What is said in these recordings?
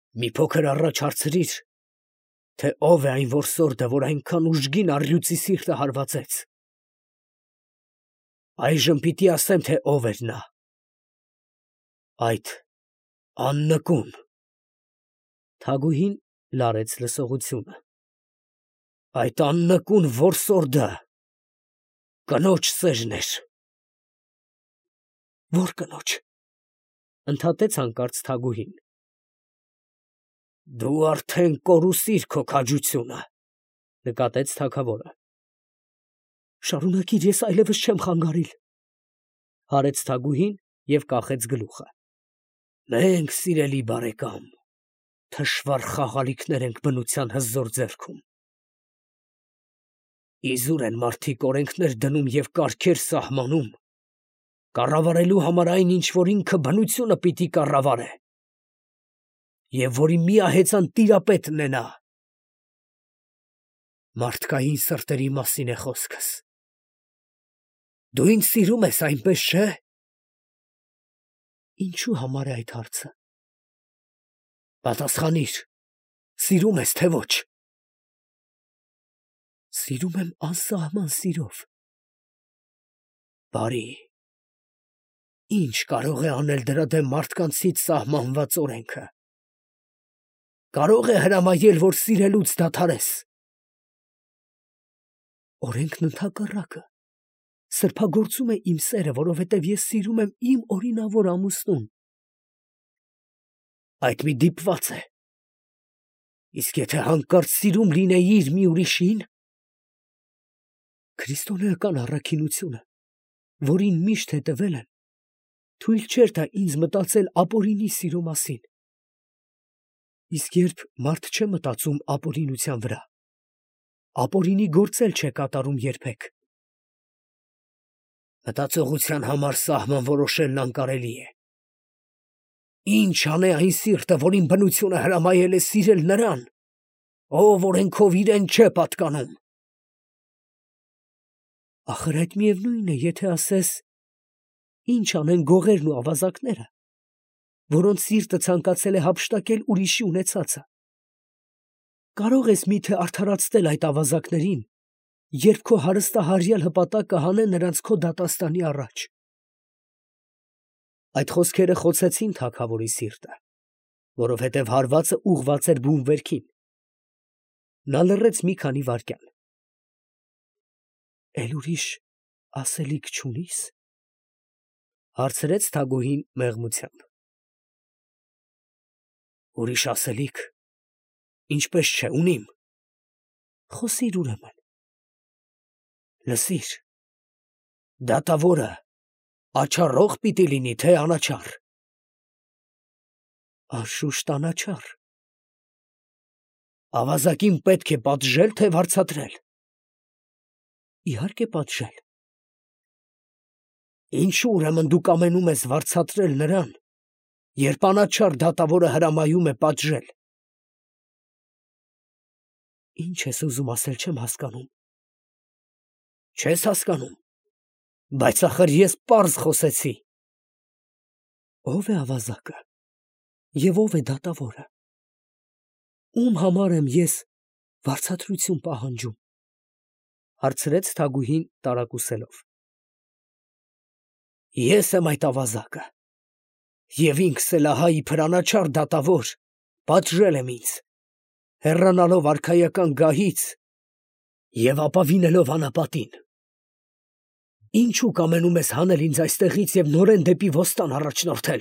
Մի փոքր առաջ հարցրիր, թե ով է այն որսորդը, որ այնքան ուժգին առյուծի սիրտը հարվածեց։ Այժմ պիտի ասեմ, թե ով էր նա։ Այդ աննկուն։ Թագուհին լարեց լսողությունը։ Այդ աննկուն որսորդը կնոջ սերն էր։ Ո՞ր կնոջ։ Ընդհատեց հանկարծ թագուհին։ Դու արդեն կորուսիր քո քաջությունը, նկատեց թագավորը։ Շարունակիր, ես այլևս չեմ խանգարիլ, հարեց թագուհին և կախեց գլուխը։ Մենք, սիրելի բարեկամ, թշվառ խաղալիքներ ենք բնության հզոր ձեռքում։ Իզուր են մարդիկ օրենքներ դնում և կարգեր սահմանում, կառավարելու համար այն, ինչ որ ինքը բնությունը պիտի կառավարե, և որի միահեծան տիրապետն է նա։ Մարդկային սրտերի մասին է խոսքս։ Դու ինձ սիրում ես, այնպես չէ՞։ Ինչու համար է այդ հարցը։ Պատասխանիր, սիրում ես, թե ոչ։ Սիրում եմ անսահման սիրով։ Բարի։ Ինչ կարող է անել դրա դեմ մարդկանցից սահմանված օրենքը։ Կարող է հրամայել, որ սիրելուց դադարես։ Օրենքն ընդհակառակը սրբագործում է իմ սերը, որովհետև ես սիրում եմ իմ օրինավոր ամուսնուն։ Այդ մի դիպված է։ Իսկ եթե հանկարծ սիրում լինեիր մի ուրիշին։ Քրիստոնեական առաքինությունը, որին միշտ հետևել եմ, թույլ չէր տա ինձ մտածել ապօրինի սիրո մասին։ Իսկ երբ մարդ չէ մտածում ապօրինության վրա, ապօրինի գործել չէ կատարում երբեք։ Մտածողության համար սահման որոշելն անկարելի է։ Ինչ անե այն սիրտը, որին բնությունը հրամայել է սիրել նրան, ով օրենքով իրեն չէ պատկանում։ Ախր այդ միևնույն է, եթե ասես, ինչ անեն գողերն ու ավազակները, որոնց սիրտը ցանկացել է հափշտակել ուրիշի ունեցածը։ Կարող ես միթե արդարացնել այդ ավազակներին, երբ քո հարստահարյալ հպատակը հանե նրանց քո դատաստանի առաջ։ Այդ խոսքերը խոցեցին թագավորի սիրտը, որովհետև հարվածը ուղղված էր բուն վերքին։ Նա լռեց մի քանի վայրկյան։ Էլ ուրիշ ասելիք չունի՞ս, հարցրեց թագուհին մեղմությամբ։ Ուրիշ ասելիք, ինչպես չէ, ունիմ։ Խոսիր ուրեմն։ Լսիր, դատավորը աչառող պիտի լինի, թե անաչառ։ Անշուշտ անաչառ։ Ավազակին պետք է պատժել, թե վարձատրել։ Իհարկե պատժել։ Ինչու ուրեմն դու կամենում ես վարձատրել նրան, երբ անաչառ դատավորը հրամայում է պատժել։ Ինչ ես ուզում ասել, չեմ հասկանում։ Չես հասկանում, բայց ախր ես պարզ խոսեցի։ Ո՞վ է ավազակը և ո՞վ է դատավորը։ Ում համար եմ ես վարձատրություն պահանջում, հարցրեց թագուհին տարակուսելով։ Ես եմ այդ ավազակը, և ինքս էլ ահա իբր անաչառ դատավոր պատժել եմ ինձ, հեռանալով արքայական գահից և ապավինելով անապատին։ Ինչու կամենում ես հանել ինձ այստեղից և նորեն դեպի ոստան առաջնորդել։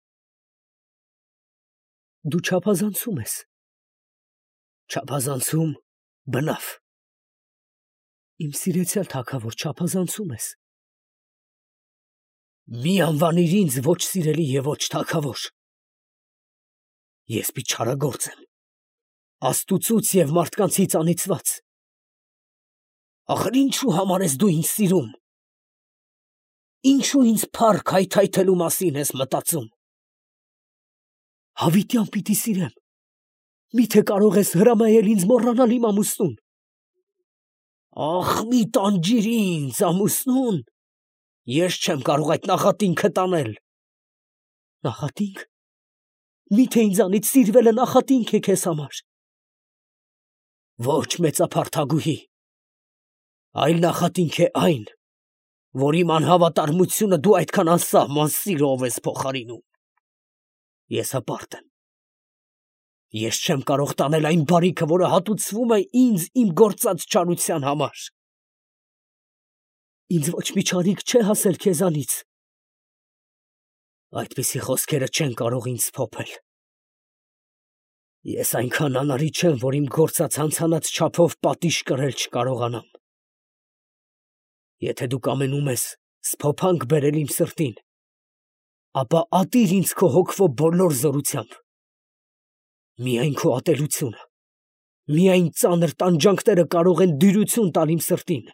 Դու չափազանցում ես։ Չափազանցում, բնավ։ Իմ սիրեցյալ թագավոր, չափազանցում ես։ Մի անվանիր ինձ ոչ սիրելի և ոչ թագավոր։ Ես մի չարագործ եմ, աստուծուց և մարդկանցից անիծված։ Ախր ինչու համար ես դու ինձ սիրում։ Ինչու ինձ փառք հայթայթելու մասին ես մտածում։ Հավիտյան պիտի սիրեմ։ Միթե կարող ես հրամայել ինձ մոռանալ իմ ամուսնուն։ Ախ, մի տանջիր ինձ, ամուսնուն։ Ես չեմ կարող այդ նախատինքը տանել։ Նախատինք։ Միթե ինձանից սիրվելը նախատինք է քեզ համար։ Ոչ մեծափարթագուհի, այլ նախատինք է այն, որ իմ անհավատարմությունը դու այդքան անսահման սիրով ես փոխարինում։ Ես հպարտ եմ։ Ես չեմ կարող տանել այն բարիքը, որը հատուցվում է ինձ իմ գործած չարության համար։ Ինձ ոչ մի չարիք չէ հասել քեզանից։ Այդպիսի խոսքերը չեն կարող ինձ փոփել։ Ես այնքան անարի չեմ, որ իմ գործած հանցանած չափով պատիժ կրել չկարողանամ։ Եթե դու կամենում ես սփոփանք բերել իմ սրտին, ապա ատիր ինձ քո հոգվո բոլոր զորությամբ։ Միայն քո ատելությունը, միայն ծանր տանջանքները կարող են դյուրություն տալ իմ սրտին։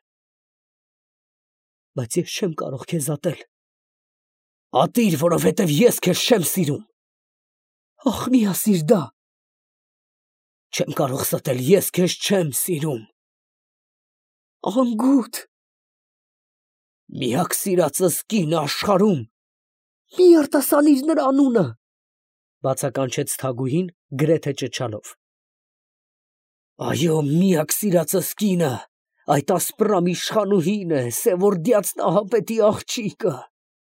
Բայց ես չեմ կարող քեզ ատել։ Ատիր, որովհետև ես քեզ չեմ սիրում։ Ախ, մի ասիր դա։ Չեմ կարող ստել, ես քեզ չեմ սիրում։ Անգութ։ Միակ սիրածս կինը աշխարհում։ Մի արտասանիր նրա անունը, բացականչեց Թագուհին գրեթե ճչալով։ Այո, միակ սիրածս կինը, այդ ասպրամ իշխանուհին է, Սևորդյաց Նահապետի աղջիկը։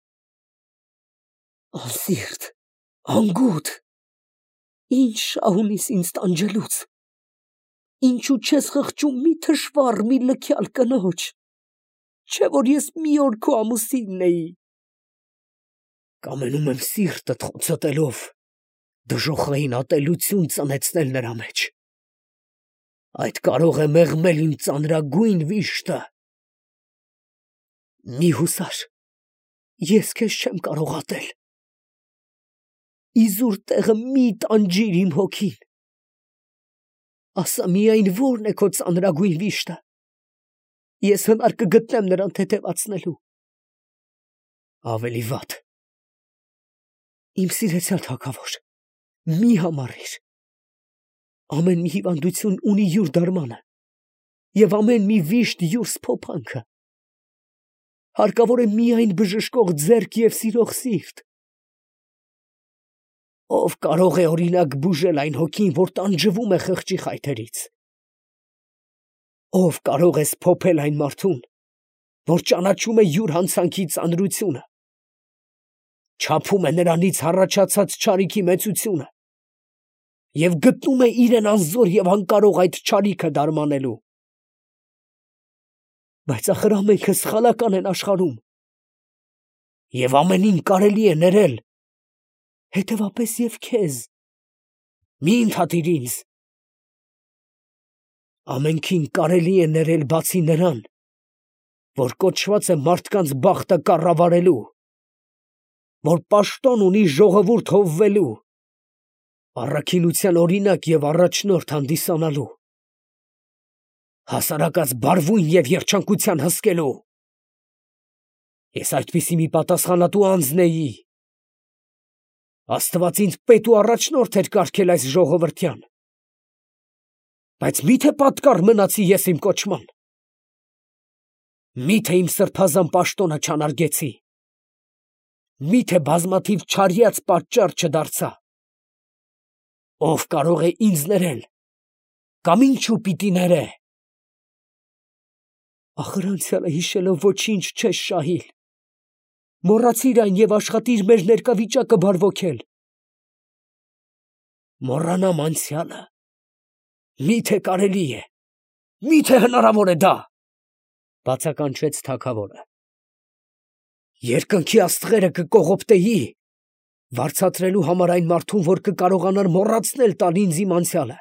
Անսիրտ, անգութ, ինչ շահ ունիս ինձ տանջելուց։ Ինչու չես խղճում մի թշվառ, մի լքյալ կնոջ, չէ որ ես մի օր քո ամուսինն էի։ Կամենում եմ սիրտդ խոցոտելով դժոխային ատելություն ծնեցնել նրա մեջ։ Այդ կարող է մեղմել իմ ծանրագույն վիշտը։ Մի հուսար, ես քեզ չեմ կարող ատել։ Իզուր տեղը մի տանջիր իմ հոգին։ Ասա միայն որն է քո ծանրագույն վիշտը։ Ես հնար կգտնեմ նրան թեթևացնելու։ Ավելի վատ։ Իմ սիրեցյալ թագավոր, մի համառիր։ Ամեն մի հիվանդություն ունի յուր դարմանը, և ամեն մի վիշտ յուր սփոփանքը։ Հարկավոր է միայն բժշկող ձեռք և սիրող սիրտ։ Ով կարող է օրինակ բուժել այն հոգին, որ տանջվում է խղճի խայթերից։ Ով կարող է սփոփել այն մարդուն, որ ճանաչում է յուր հանցանքի ծանրությունը, չափում է նրանից հառաջացած չարիքի մեծությունը և գտնում է իրեն անզոր և անկարող այդ չարիքը դարմանելու։ Բայց ախր ամենքը սխալական են աշխարհում, և ամենին կարելի է ներել, հետևապես և քեզ։ Մի ընդհատիր ինձ։ Ամենքին կարելի է ներել բացի նրան, որ կոչված է մարդկանց բախտը կառավարելու, որ պաշտոն ունի ժողովուրդ հովվելու, առաքինության օրինակ և առաջնորդ հանդիսանալու, հասարակած բարվույն և երջանկության հսկելու։ Ես այդպիսի մի պատասխանատու անձն էի։ Աստված ինձ պետ ու առաջնորդ էր կարգել այս ժողովրդյան։ Բայց մի՞թե պատկառ մնացի ես իմ կոչման։ Մի՞թե իմ սրբազան պաշտոնը չանարգեցի։ Մի՞թե բազմաթիվ չարյաց պատճառ չդարձա։ Ով կարող է ինձ ներել, կամ ինչու պիտի ներե։ Ախր անցյալը հիշելով ոչինչ չես շահիլ։ Մոռացիր այն և աշխատիր մեր ներկա վիճակը բարվոքել։ Մոռանամ անցյալը։ Մի՞թե կարելի է, մի՞թե հնարավոր է դա, բացականչեց թագավորը։ Երկնքի աստղերը կկողոպտեի, վարձատրելու համար այն մարդուն, որ կկարողանար մոռացնել տալ ինձ իմ անցյալը,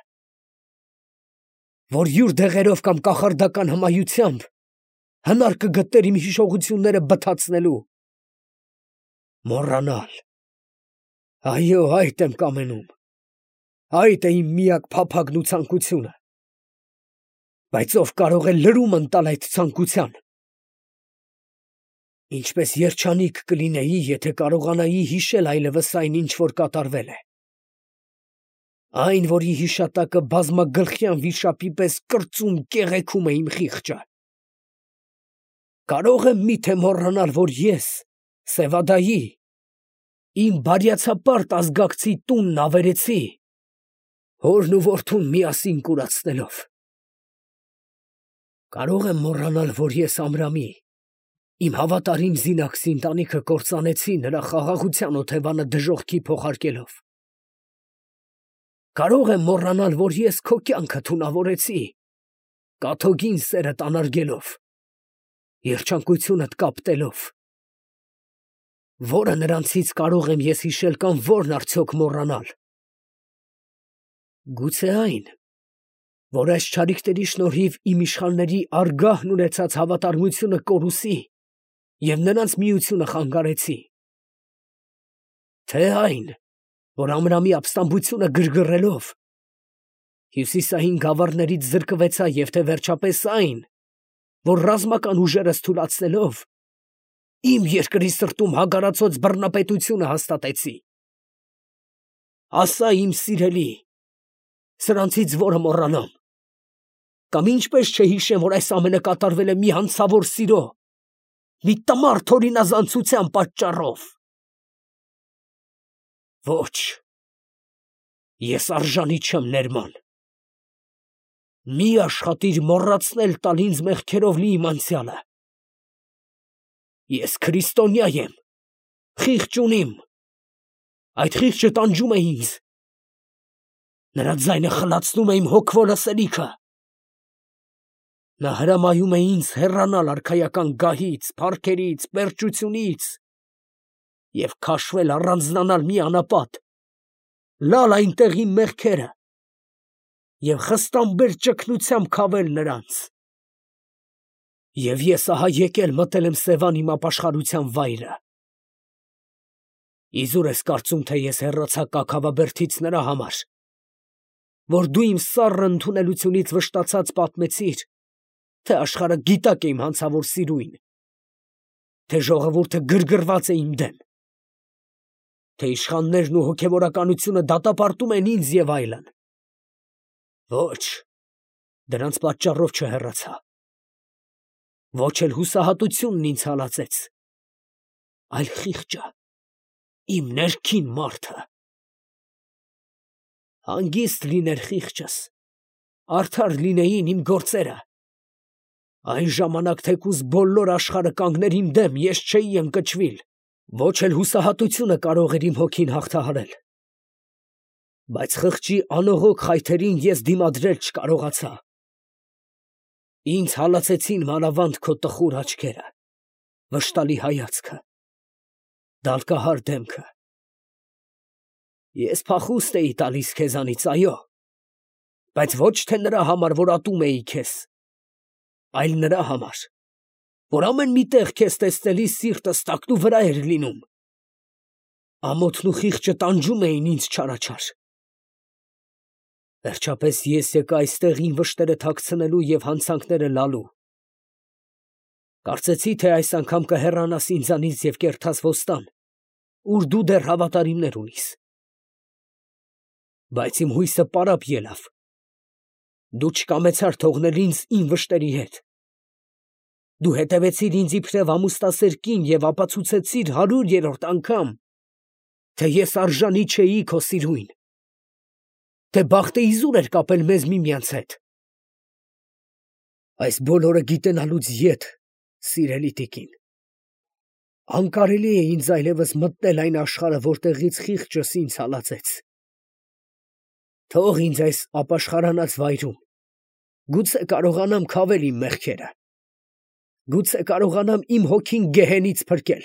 որ յուր դեղերով կամ կախարդական հմայությամբ հնար կգտներ իմ հիշողությունները բթացնելու։ Մոռանալ։ Այո, այդ եմ կամենում։ Այդ է իմ միակ փափագն ու ցանկությունը։ Բայց ով կարող է լրում ընտալ այդ ցանկության։ Ինչպես երջանիկ կլինեի, եթե կարողանայի հիշել այլևս այն, ինչ որ կատարվել է։ Այն, որի հիշատակը բազմագլխյան վիշապի պես կրծում կեղեքում է իմ խիղճը։ Կարող եմ միթե մոռանալ, որ ես, Սևադայի, իմ բարյացապարտ ազգակցի տունն ավերեցի, հորն ու որդուն միասին կուրացնելով։ Կարող եմ մոռանալ, որ ես Ամրամի, իմ հավատարիմ զինակցի ընտանիքը կործանեցի նրա խաղաղության օթևանը դժոխքի փոխարկելով։ Կարող եմ մոռանալ, որ ես քո կյանքը թունավորեցի, կաթոգին սերդ անարգելով, երջանկությունդ կապտելով։ Որը նրանցից կարող եմ ես հիշել կամ որն արդյոք մոռանալ։ Գուցե այն, որ այս չարիքների շնորհիվ իմ իշխանների արգահն ունեցած հավատարմությունը կորուսի և նրանց միությունը խանգարեցի։ Թե այն, որ Ամրամի ապստամբությունը գրգռելով հյուսիսային գավառներից զրկվեցա, և թե վերջապես այն, որ ռազմական ուժերս թուլացնելով իմ երկրի սրտում հագարացած բռնապետությունը հաստատեցի։ Ասա, իմ սիրելի, սրանցից որը մոռանամ, կամ ինչպես չհիշեմ, որ այս ամենը կատարվել է մի հանցավոր սիրո, մի տմարդ օրինազանցության պատճառով։ Ոչ, ես արժանի չեմ ներման։ Մի աշխատիր մոռացնել տալ ինձ մեղքերով լի իմ անցյալը։ Ես քրիստոնյա եմ, խիղճ ունիմ, այդ խիղճը տանջում է ինձ, նրա ձայնը խլացնում է իմ հոգվոր ասելիքը։ Նա հրամայում է ինձ հեռանալ արքայական գահից, փառքերից, պերճությունից և քաշվել առանձնանալ մի անապատ, լալ այնտեղ իմ մեղքերը և խստամբեր ճգնությամբ քավել նրանց։ Եվ ես ահա եկել մտել եմ Սևան իմ ապաշխարության վայրը։ Իզուր ես կարծում, թե ես հեռացա Կաքավաբերդից նրա համար, որ դու իմ սառն ընդունելությունից վշտացած պատմեցիր, թե աշխարհը գիտակ է իմ հանցավոր սիրույն, թե ժողովուրդը գրգռված է իմ դեմ, թե իշխաններն ու հոգևորականությունը դատապարտում են ինձ և այլն։ Ոչ, դրանց պատճառով չհեռացա։ Ոչ էլ հուսահատությունն ինձ հալածեց, այլ խիղճը, իմ ներքին մարդը։ Հանգիստ լիներ խիղճս, արդար լինեին իմ գործերը։ Այն ժամանակ թեկուզ բոլոր աշխարհը կանգներ իմ դեմ, ես չէի ընկճվիլ, ոչ էլ հուսահատությունը կարող էր իմ հոգին հաղթահարել։ Բայց խղճի անողոք խայթերին ես դիմադրել չկարողացա։ Ինձ հալածեցին մանավանդ քո տխուր աչքերը, վշտալի հայացքը, դալկահար դեմքը։ Ես փախուստ էի տալիս քեզանից, այո, բայց ոչ թե նրա համար, որ ատում էի քեզ, այլ նրա համար, որ ամեն մի տեղ քեզ տեսնելիս սիրտս տակնու վրա էր լինում։ Ամոթն ու խիղճը տանջում էին ինձ չարաչար։ Վերջապես ես եկա այստեղ իմ վշտերը թաքցնելու և հանցանքները լալու։ Կարծեցի, թե այս անգամ կհեռանաս ինձանից և կերտաս ոստան, ուր դու դեռ հավատարիմներ ունիս։ Բայց իմ հույսը պարապ ելավ։ Դու չկամեցար թողնել ինձ իմ վշտերի հետ։ Դու հետևեցիր ինձ իբրև ամուսնասեր կին և ապացուցեցիր 100-րդ անգամ, թե ես արժանի չէի քո սիրույն, թե բախտը իզուր էր կապել մեզ միմյանց հետ։ Այս բոլորը գիտենալուց ետ, սիրելի տիկին, անկարելի է ինձ այլևս մտնել այն աշխարհը, որտեղից խիղճս ինձ հալածեց։ Թող ինձ այս ապաշխարանած վայրում, գուցե կարողանամ քավել իմ մեղքերը, գուցե կարողանամ իմ հոգին գեհենից փրկել։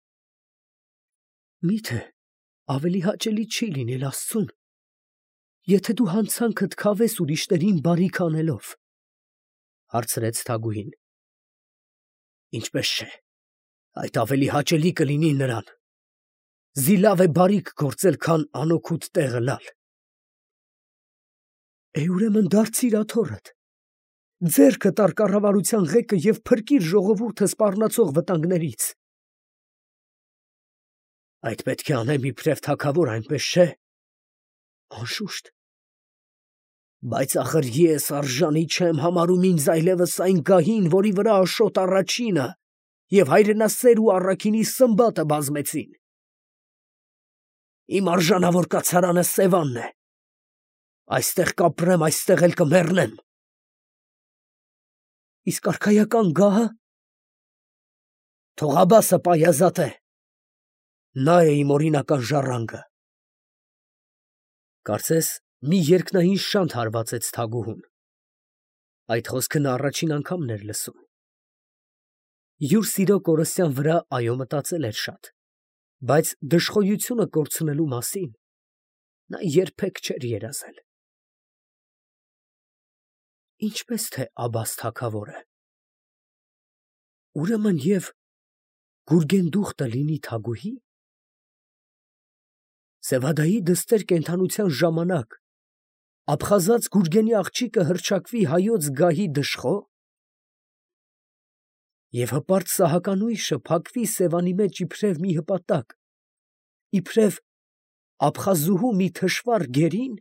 Միթե ավելի հաճելի չի լինել Աստծուն, եթե դու հանցանքդ քավես ուրիշներին բարիք անելով, հարցրեց Թագուհին։ Ինչպես չէ, այդ ավելի հաճելի կլինի նրան։ Զիլավ է բարիք գործել, քան անօգուտ տեղը լալ։ Ուրեմն դարձիր աթոռդ, ձեռքդ առ կառավարության ղեկը և փրկիր ժողովուրդը սպառնացող վտանգներից։ Այդ պետք է անեմ իբրև թագավոր, այնպես չէ։ Անշուշտ։ Բայց ախր ես արժանի չեմ համարում ինձ այլևս այն գահին, որի վրա Աշոտ առաջինը և հայրենասեր ու առաքինի Սմբատը բազմեցին։ Իմ արժանավոր կացարանը Սևանն է։ Այստեղ կապրեմ, այստեղ էլ կմեռնեմ։ Իսկ արքայական գահը։ Թող Աբասը պայազատ է։ Նա է իմ օրինական ժառանգը։ Կարծես մի երկնային շանթ հարվածեց Թագուհուն։ Այդ խոսքը նա առաջին անգամն էր լսում։ Յուր սիրո կորստյան վրա այո մտածել էր շատ, բայց դժխոյությունը կորցնելու մասին նա երբեք չէր երազել։ Ինչպես թե Աբաս թագավորը։ Ուրեմն և Գուրգենդուխտը լինի թագուհի։ Սևադայի դստեր կենդանության ժամանակ աբխազած Գուրգենի աղջիկը հռչակվի հայոց գահի դժխո։ Եվ հպարտ սահականույշը փակվի Սևանի մեջ իբրև մի հպատակ, իբրև աբխազուհու մի թշվառ գերին։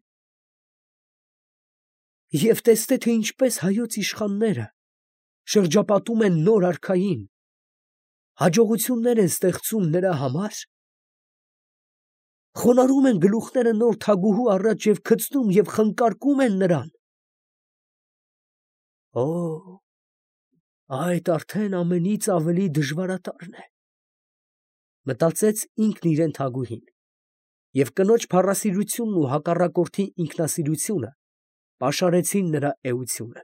Եվ տեսթե, թե ինչպես հայոց իշխանները շրջապատում են նոր արքային, հաջողություններ են ստեղծում նրա համար, խոնարհում են գլուխները նոր թագուհու առաջ և գցնում և խնկարկում են նրան։ Օ, այդ արդեն ամենից ավելի դժվարատարն է, մտածեց ինքն իրեն թագուհին, և կնոջ փառասիրությունն ու հակառակորդի ինքնասիրությունը պաշարեցին նրա էությունը։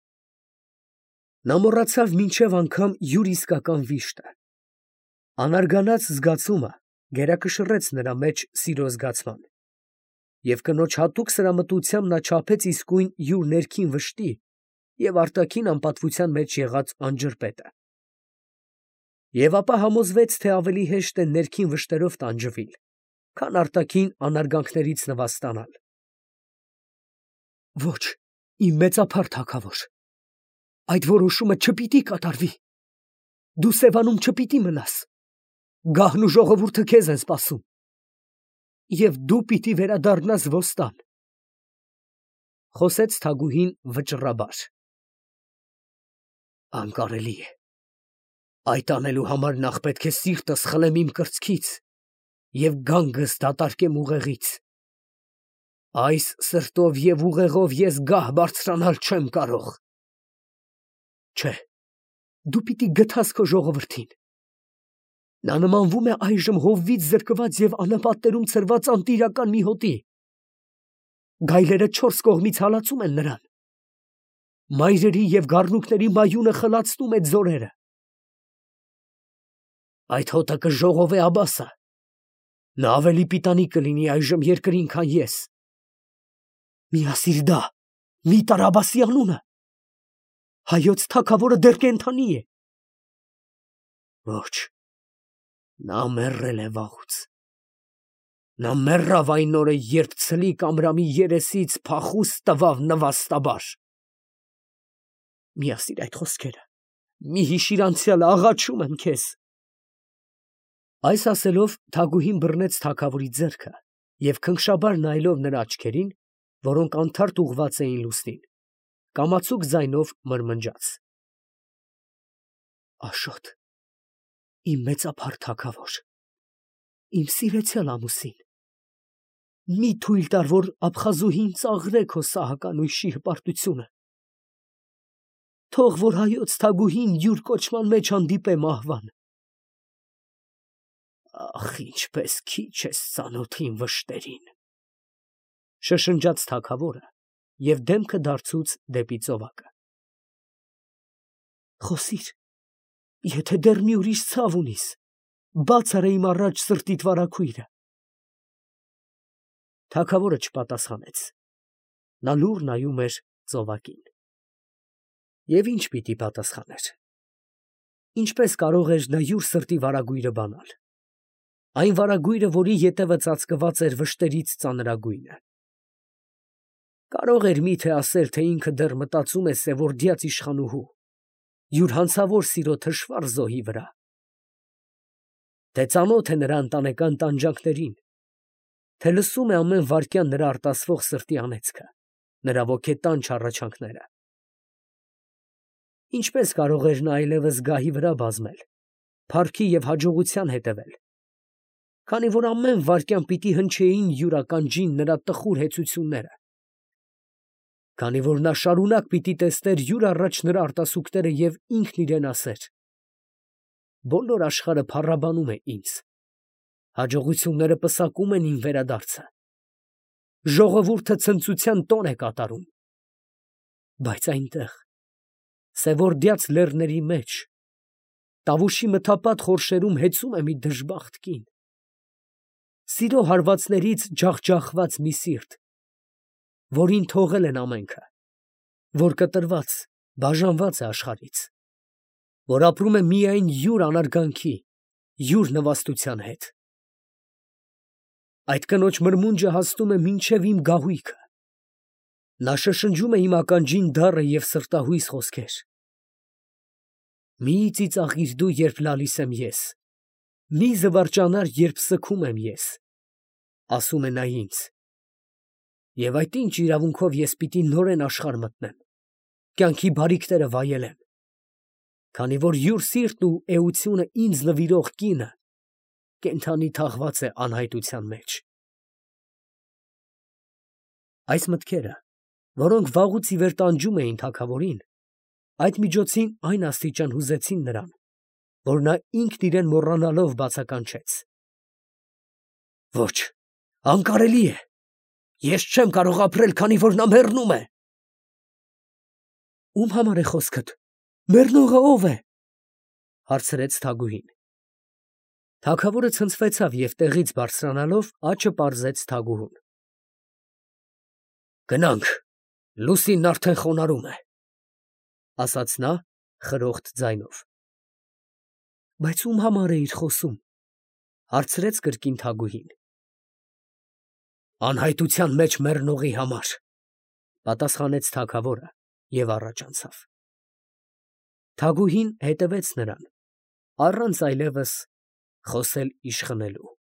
Նա մոռացավ մինչև անգամ յուր իսկական վիշտը։ Անարգանած զգացումը գերակշռեց նրա մեջ սիրո զգացման, և կնոջ հատուկ սրամտությամբ նա չափեց իսկույն յուր ներքին վշտի և արտաքին անպատվության մեջ եղած անջրպետը։ Եվ ապա համոզվեց, թե ավելի հեշտ է ներքին վշտերով տանջվել, քան արտաքին անարգանքներից նվաստանալ։ Ոչ, իմ մեծափառ թագավոր, այդ որոշումը չպիտի կատարվի։ Դու Սևանում չպիտի մնաս։ Գահն ու ժողովուրդը քեզ են սպասում։ Եվ դու պիտի վերադառնաս Ոստան, խոսեց թագուհին վճռաբար։ Անկարելի է։ Այդ անելու համար նախ պետք է սիրտս խլեմ իմ կրծքից և գանգս դատարկեմ ուղեղից։ Այս սրտով և ուղեղով ես գահ բարձրանալ չեմ կարող։ Չէ, դու պիտի գթաս քո ժողովրդին։ Նա նմանվում է այժմ հովվից զրկված և անապատներում ցրված անտիրական մի հոտի։ Գայլերը չորս կողմից հալածում են նրան։ Մայրերի և գառնուկների մայունը խլացնում է ձորերը։ Այդ հոտը կժողովե Աբասը։ Նա ավելի պիտանի կլինի այժմ երկրին, քան ես։ Միասիր դա, մի տար Աբասի անունը։ Հայոց թագավորը դեռ կենդանի է։ Ոչ, նա մեռել է վաղուց։ Նա մեռավ այն օրը, երբ ցլիկ Ամրամի երեսից փախուստ տվավ նվաստաբար։ Միասիր այդ խոսքերը, մի հիշիր անցյալը, աղաչում եմ քեզ։ Այս ասելով թագուհին բռնեց թագավորի ձեռքը և քնքշաբար նայելով նրա աչքերին, որոնք անթարթ ուղղված էին լուսնին, կամացուկ ձայնով մրմնջաց. Աշոտ, իմ մեծափառ թագավոր, իմ սիրեցյալ ամուսին, մի թույլ տար, որ աբխազուհին ծաղրե քո սահականույշի հպարտությունը։ Թող որ հայոց թագուհին յուր կոչման մեջ հանդիպե մահվան։ Ախ, ինչպես քիչ ես ծանոթ իմ վշտերին, շշնջաց թագավորը և դեմքը դարձուց դեպի ծովակը։ Խոսիր, եթե դեռ մի ուրիշ ցավ ունիս, բաց արա իմ առաջ սրտիդ վարագույրը։ Թագավորը չպատասխանեց։ Նա լուռ նայում էր ծովակին։ Եվ ինչ պիտի պատասխաներ։ Ինչպես կարող էր նա յուր սրտի վարագույրը բանալ։ Այն վարագույրը, որի ետևը ծածկված էր վշտերից ծանրագույնը։ Կարող էր միթե ասել, թե ինքը դեռ մտածում է սևորդյաց իշխանուհու, յուր հանցավոր սիրո թշվառ զոհի վրա։ Թե ծանոթ է նրա ընտանեկան տանջանքներին, թե լսում է ամեն վայրկյան նրա արտասվող սրտի անեծքը, նրա ոգետանչ հառաչանքները։ Ինչպես կարող էր նա այլևս գահի վրա բազմել, փառքի և հաջողության հետևել, քանի որ ամեն վայրկյան պիտի հնչեին յուրականջին նրա տխուր հեծությունները, քանի որ նա շարունակ պիտի տեսներ յուր առաջ նրա արտասուքները և ինքն իրեն ասեր. «Բոլոր աշխարհը փառաբանում է ինձ, հաջողությունները պսակում են իմ վերադարձը, ժողովուրդը ցնծության տոն է կատարում»։ Բայց այնտեղ, սևորդյաց լեռների մեջ, Տավուշի մթապատ խորշերում հեծում է մի դժբախտ կին, սիրո հարվածներից ջախջախված մի սիրտ, որին թողել են ամենքը, որ կտրված, բաժանված է աշխարհից, որ ապրում է միայն յուր անարգանքի, յուր նվաստության հետ։ Այդ կնոջ մրմունջը հասնում է մինչև իմ գահույքը, նա շշնջում է իմ ականջին դառը և սրտահույս խոսքեր. «Մի ծիծաղիր դու, երբ լալիս եմ ես, մի զվարճանար, երբ սգում եմ ես», ասում է նա ինձ, և այդ ինչ իրավունքով ես պիտի նորեն աշխարհ մտնեմ, կյանքի բարիքները վայելեմ, քանի որ յուր սիրտն ու էությունը ինձ նվիրող կինը կենդանի թաղված է անհայտության մեջ։ Այս մտքերը, որոնք վաղուց ի վեր տանջում էին թագավորին, այդ միջոցին այն աստիճան հուզեցին նրան, որ նա ինքն իրեն մոռանալով բացականչեց. «Ոչ, անկարելի է, ես չեմ կարող ապրել, քանի որ նա մեռնում է»։ «Ում համար է խոսքդ, մեռնողը ո՞վ է», հարցրեց թագուհին։ Թագավորը ցնցվեցավ և տեղից բարձրանալով աչը պարզեց թագուհուն. «Գնանք, լուսինն արդեն խոնարհում է», ասաց նա խրոխտ ձայնով։ «Բայց ում համար էիր խոսում», հարցրեց կրկին թագուհին։ «Անհայտության մեջ մեռնողի համար», պատասխանեց թագավորը և առաջ անցավ։ Թագուհին հետևեց նրան, առանց այլևս խոսել իշխնելու։